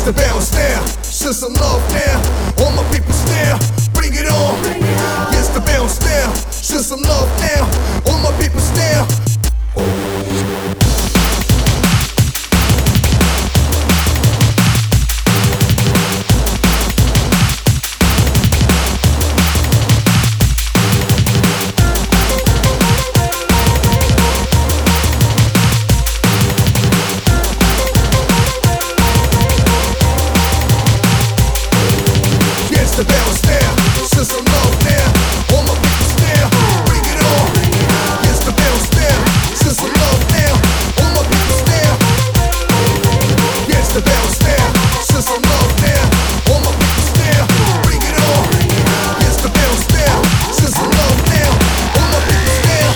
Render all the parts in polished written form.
Yes, the bounce now. Show some love now. All my people now. Bring it on. Yes, the bounce now. Show some love now. All my people now. The bounce now, show some love now. All my people now, bring it on. Yes, the bounce now, show some love now. All my people now. Yes, the bounce now, show some love now. All my people now, bring it on. Yes, the bounce now, show some love now. All my people now.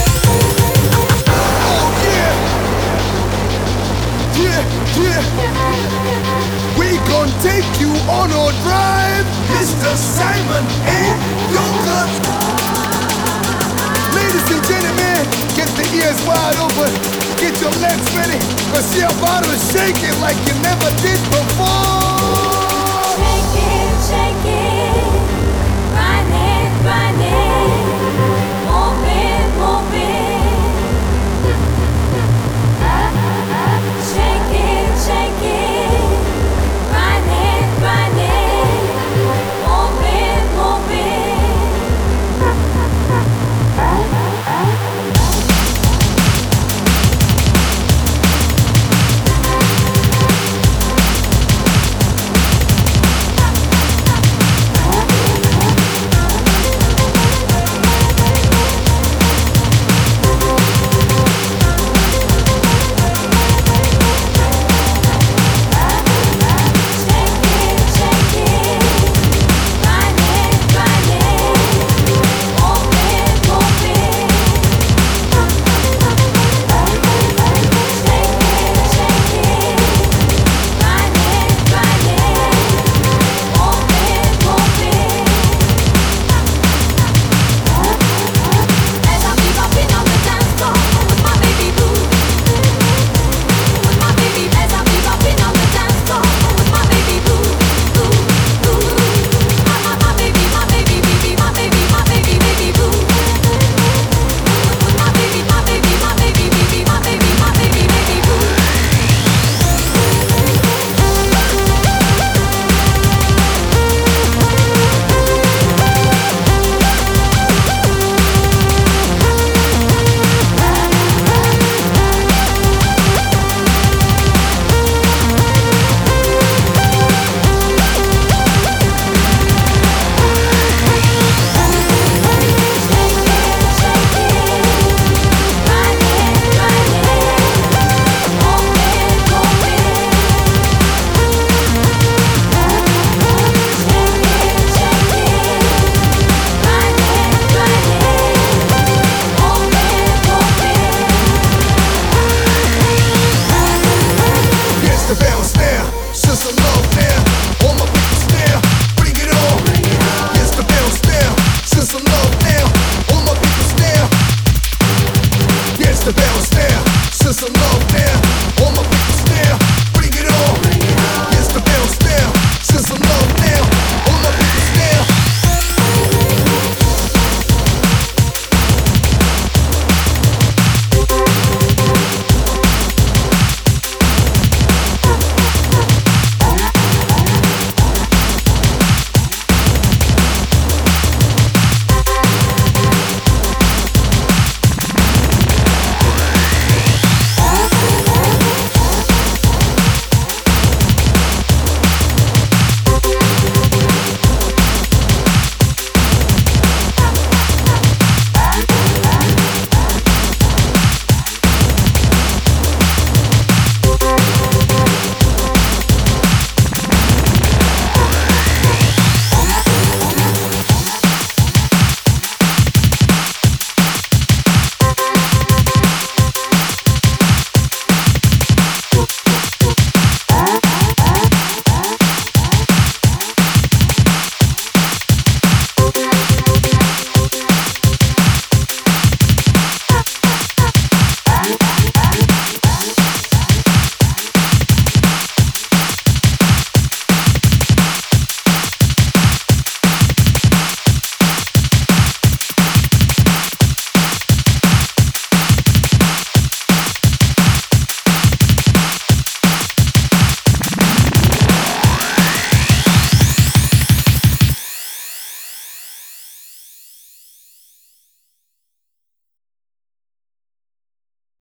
Oh yeah, yeah. We gon' take you on a drive. Mr. Simon and Yoga. Ladies and gentlemen, get the ears wide open, get your legs ready, cause your body's shaking like you never did before.